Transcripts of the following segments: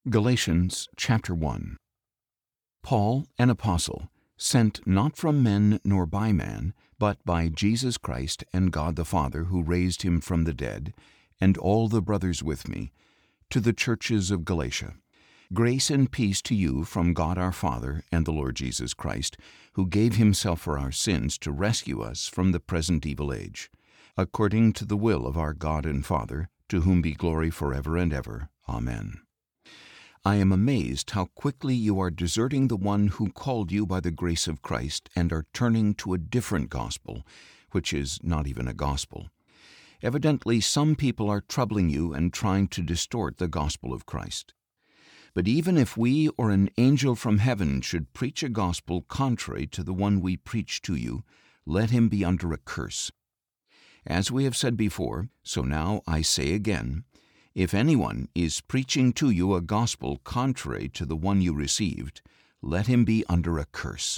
Galatians chapter 1. Paul, an apostle, sent not from men nor by man, but by Jesus Christ and God the Father, who raised him from the dead, and all the brothers with me, to the churches of Galatia. Grace and peace to you from God our Father and the Lord Jesus Christ, who gave himself for our sins to rescue us from the present evil age, according to the will of our God and Father, to whom be glory forever and ever. Amen. I am amazed how quickly you are deserting the one who called you by the grace of Christ and are turning to a different gospel, which is not even a gospel. Evidently, some people are troubling you and trying to distort the gospel of Christ. But even if we or an angel from heaven should preach a gospel contrary to the one we preach to you, let him be under a curse. As we have said before, so now I say again, if anyone is preaching to you a gospel contrary to the one you received, let him be under a curse.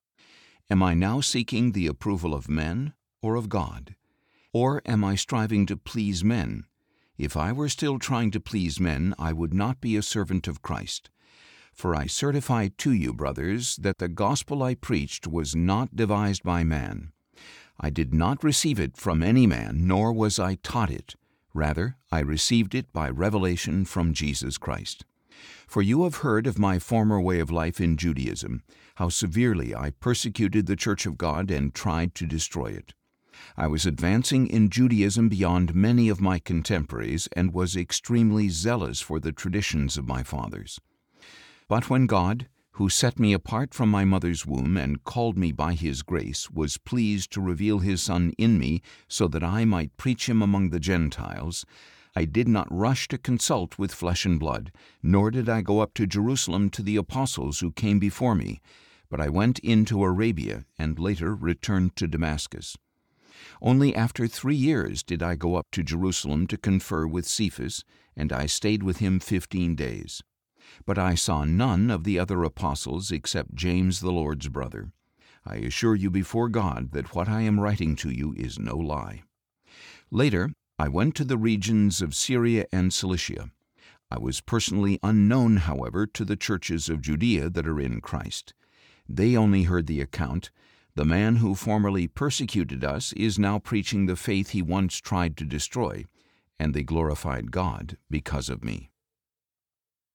Am I now seeking the approval of men or of God? Or am I striving to please men? If I were still trying to please men, I would not be a servant of Christ. For I certify to you, brothers, that the gospel I preached was not devised by man. I did not receive it from any man, nor was I taught it. Rather, I received it by revelation from Jesus Christ. For you have heard of my former way of life in Judaism, how severely I persecuted the church of God and tried to destroy it. I was advancing in Judaism beyond many of my contemporaries and was extremely zealous for the traditions of my fathers. But when God, who set me apart from my mother's womb and called me by his grace, was pleased to reveal his Son in me so that I might preach him among the Gentiles, I did not rush to consult with flesh and blood, nor did I go up to Jerusalem to the apostles who came before me, but I went into Arabia and later returned to Damascus. Only after 3 years did I go up to Jerusalem to confer with Cephas, and I stayed with him 15 days. But I saw none of the other apostles except James the Lord's brother. I assure you before God that what I am writing to you is no lie. Later, I went to the regions of Syria and Cilicia. I was personally unknown, however, to the churches of Judea that are in Christ. They only heard the account, "The man who formerly persecuted us is now preaching the faith he once tried to destroy," and they glorified God because of me.